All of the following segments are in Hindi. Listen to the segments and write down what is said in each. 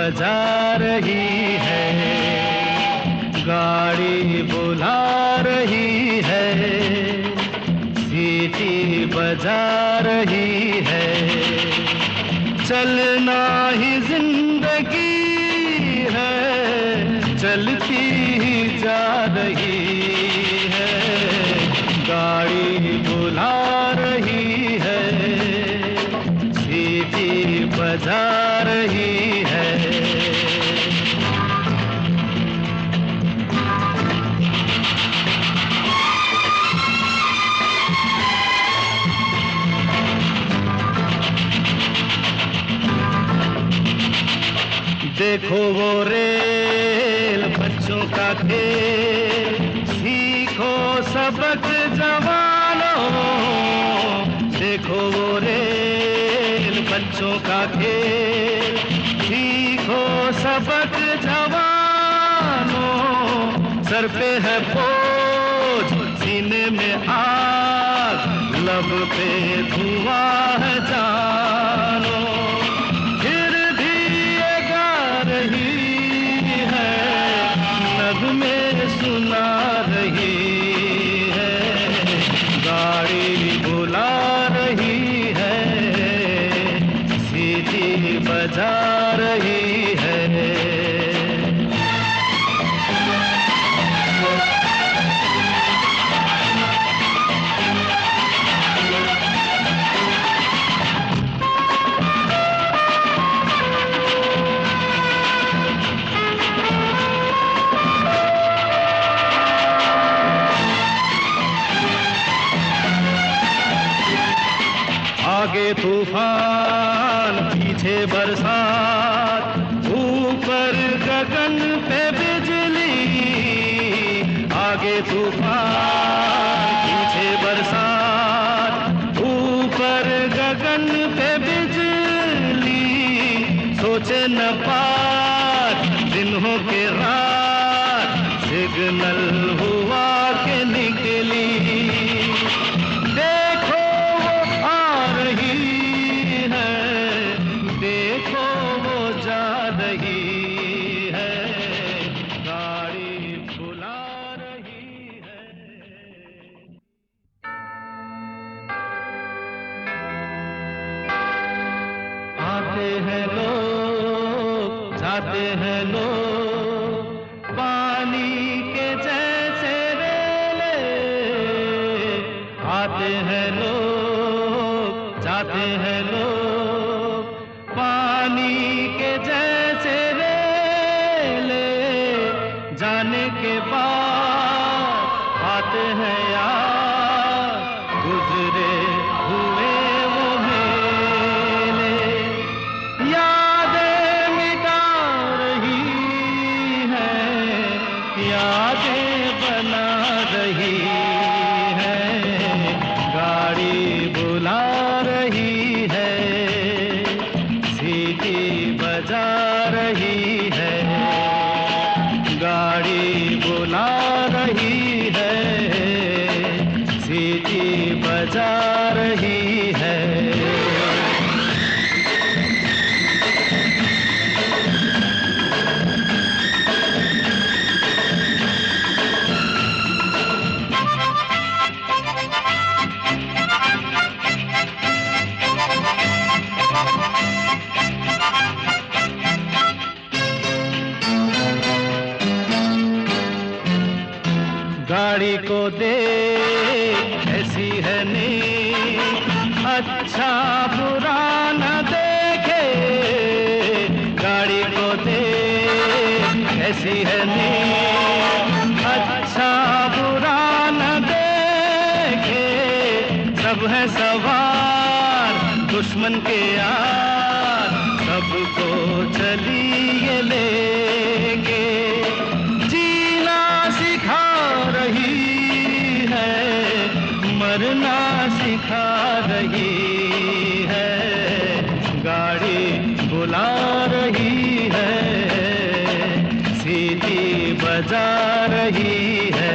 बजा रही है, गाड़ी बुला रही है, सीटी बजा रही है। चलना ही जिंदगी है, चलती ही जा रही है, गाड़ी बुला रही है, सीटी बजा रही है। देखो वो रेल बच्चों का खेल, सीखो सबक जवानों। देखो वो रेल बच्चों का खेल, सीखो सबक जवानों। सर पे है बोझ, सीने में आग, लब पे धुआं है जानो। सुना रही है, गाड़ी बुला रही है, सीटी बजा रही है। आगे तूफान, पीछे बरसात, ऊपर गगन पे बिजली। आगे तूफान, पीछे बरसात, ऊपर गगन पे बिजली। सोचे न पार दिन हो के रात, सिग्नल हुआ के निकली। जाते हैं लोग पानी के जैसे रेले, आते हैं लोग, जाते हैं लोग पानी के जैसे रेले। जाने के बाद आते हैं यार, गुजरे हुए वो मेले। यादें बना रही है, गाड़ी बुला रही है, सीटी बजा रही है, गाड़ी बुला रही है, सीटी बजा रही है। गाड़ी को देख ऐसी है नींद, अच्छा बुरा न देखे। गाड़ी को देख ऐसी है नींद, अच्छा बुरा न देखे। सब है सवार दुश्मन के यार, सबको चलिए लेके। मरना सिखा रही है, गाड़ी बुला रही है, सीटी बजा रही है।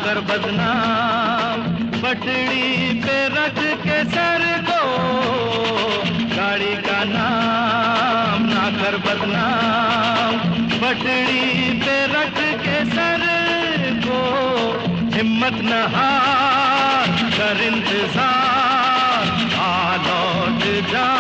कर बदनाम, पटड़ी पे रख के सर को, गाड़ी का नाम ना कर बदनाम, पटड़ी पे रख के सर को। हिम्मत न हार कर इंतजार, आ लौट जा।